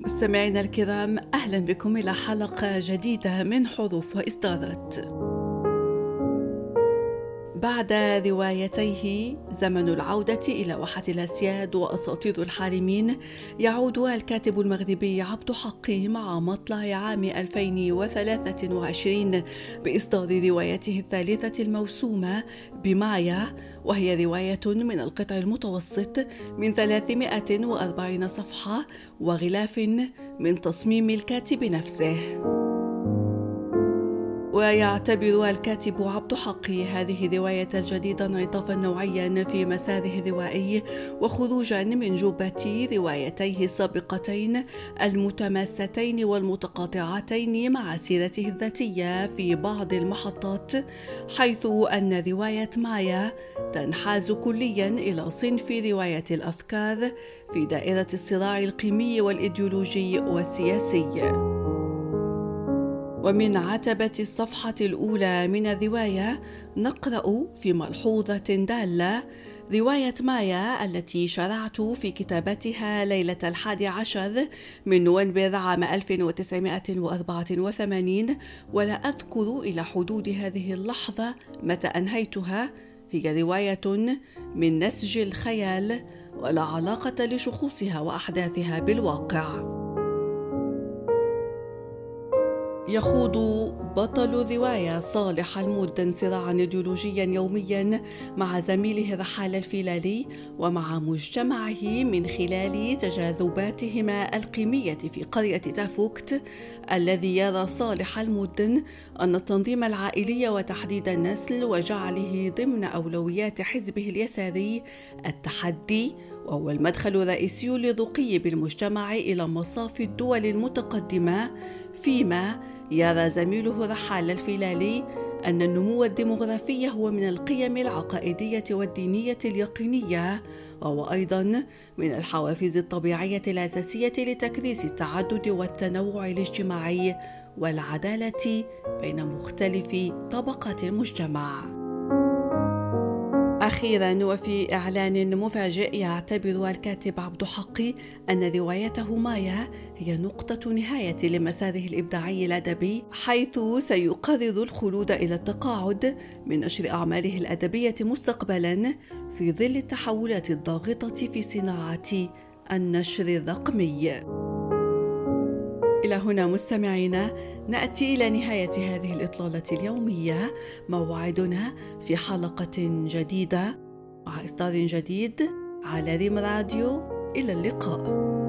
مستمعينا الكرام، أهلا بكم إلى حلقة جديدة من حروف وإصدارات. بعد روايتيه زمن العودة إلى واحة الأسياد وأساطير الحالمين، يعود الكاتب المغربي عبد حقي مع مطلع عام 2023 بإصدار روايته الثالثة الموسومة بمايا، وهي رواية من القطع المتوسط من 340 صفحة وغلاف من تصميم الكاتب نفسه. ويعتبر الكاتب عبد حقي هذه الرواية الجديدة انعطافا نوعيا في مساره الروائي، وخروجا من جوبة روايتيه السابقتين المتماستين والمتقاطعتين مع سيرته الذاتية في بعض المحطات، حيث أن رواية مايا تنحاز كليا إلى صنف رواية الأفكار في دائرة الصراع القيمي والإيديولوجي والسياسي. ومن عتبة الصفحة الأولى من الرواية نقرأ في ملحوظة دالة: رواية مايا التي شرعت في كتابتها ليلة 11 من نوفمبر عام 1984، ولا أذكر إلى حدود هذه اللحظة متى أنهيتها، هي رواية من نسج الخيال ولا علاقة لشخوصها وأحداثها بالواقع. يخوض بطل الرواية صالح المدن صراعا ايديولوجيا يوميا مع زميله رحال الفيلالي ومع مجتمعه من خلال تجاذباتهما القيمية في قرية تافوكت، الذي يرى صالح المدن أن التنظيم العائلي وتحديد النسل وجعله ضمن أولويات حزبه اليساري التحدي، وهو المدخل الرئيسي للرقي بالمجتمع إلى مصاف الدول المتقدمة، فيما يرى زميله رحال الفيلالي أن النمو الديمغرافي هو من القيم العقائدية والدينية اليقينية، وهو أيضا من الحوافز الطبيعية الأساسية لتكريس التعدد والتنوع الاجتماعي والعدالة بين مختلف طبقات المجتمع. أخيرا، وفي إعلان مفاجئ، يعتبر الكاتب عبد حقي أن روايته مايا هي نقطة نهاية لمساره الإبداعي الأدبي، حيث سيقرر الخلود إلى التقاعد من نشر أعماله الأدبية مستقبلا في ظل التحولات الضاغطة في صناعة النشر الرقمي. إلى هنا مستمعينا نأتي إلى نهاية هذه الإطلالة اليومية، موعدنا في حلقة جديدة مع إصدار جديد على ريم راديو. إلى اللقاء.